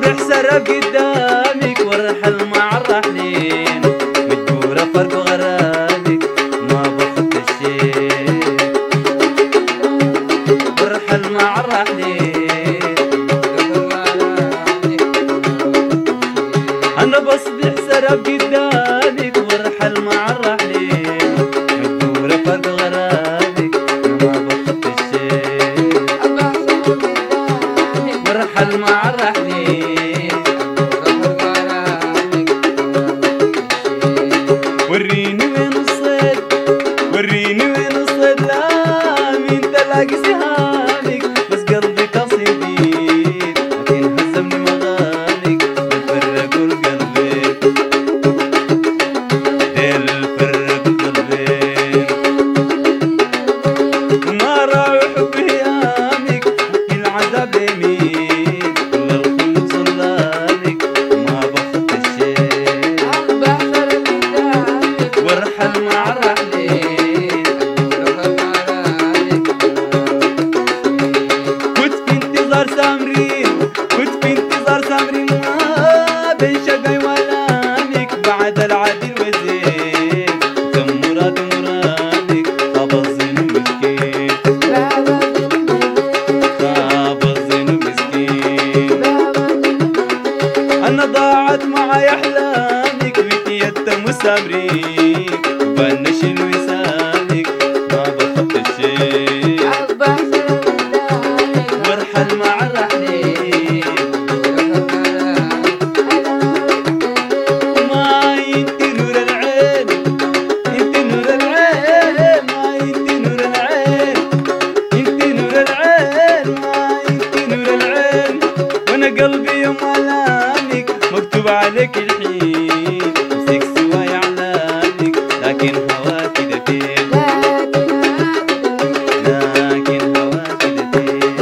أصبح سراب قدامك وارحل مع الراحلين، مجبورة فرق غرامك ما باخد الشيء، وارحل مع الراحلين. أنا بصبح سراب قدامك وارحل مع الراحلين، مجبورة فرق غرامك ما باخد الشيء، وارحل مع الراحلين. وريني وين الصيد، وريني وين الصيد، لا مين تلاقي سهامك، بس قلبي قصيدين لكن هزمني مغامك، فرقوا القلبين فرقوا القلبين، وما راعوا حب هيامك حكي العذاب يمين، كل الخلق صلانك ما باخد الشيء، وارحل مع الراحلين. كنت في انتظار سامرين، كنت في انتظار سامرين، ما بين شقاي ولامك بعد العدل وزين، كم مراد مرادك خاب الظن مسكين، خاب الظن مسكين. أنا ضاعت معاي أحلامك وتيتم سامرين، وبنشل وسامك ما باخد الشيء، وارحل مع الراحلين. ما انت نور العين، انت نور العين، ما انت نور العين، انت نور العين، ما انت نور العين. وانا قلبي يوم علامك مكتوب عليك الحين، امسك سواي اعلامك لكن هواك دفين، لكن هواك دفين.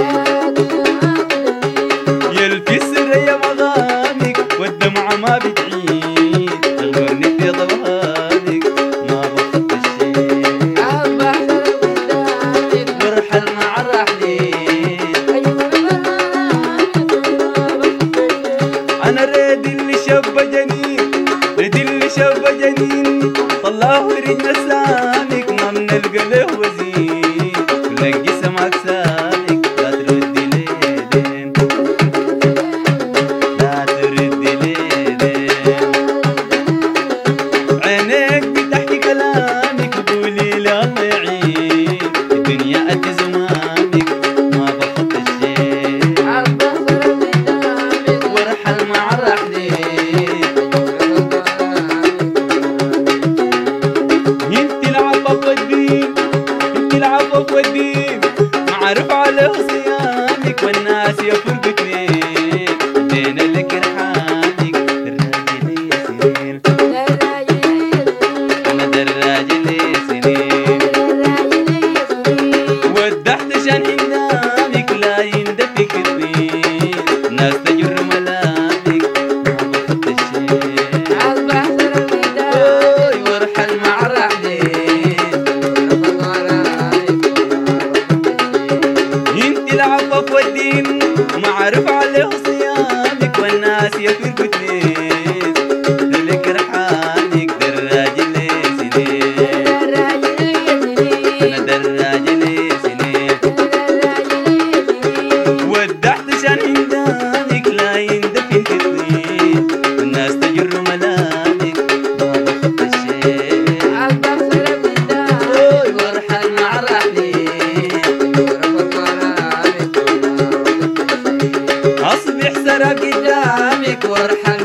يلفي السرية مغامك والدمعة ما بتعين، تغمرني في ضوهانك ما باخد الشيء، وارحل مع الراحلين. أنا ريد اللي شب جنين، ريد اللي شب جنين، طلعه رجل سامك ما بنلقى له وزين، ونلقي سماك سامك لا تردي ليلين، لا تردي ليلين. عينيك بتحكي كلامك وقولي لي الله يعين، الدنيا قد زمامك ما باخد الشيء، وارحل مع الراحلين. انت العفو والدين، انت العفو والدين، معروف عليه صيامك والناس يفرقوا اتنين، بين لك رحالك دراجي لي سنين، انا دراجي لي سنين. ودحت شان هندامك لا يندفك الدين، الناس تجر ملامك ما باخد الشيء، وارحل مع الراحلين. انت العفو والدين معروف عليه صيامك والناس يفرقوا اتنين، لك رحالك دراجي لي سنين، انا دراجي لي سنين. ودحت شان هندامك لا يندفن في الدين، الناس تجر ملامك ما باخد الشيء، وارحل مع الراحلين. أصبح سراب قدامك وارحل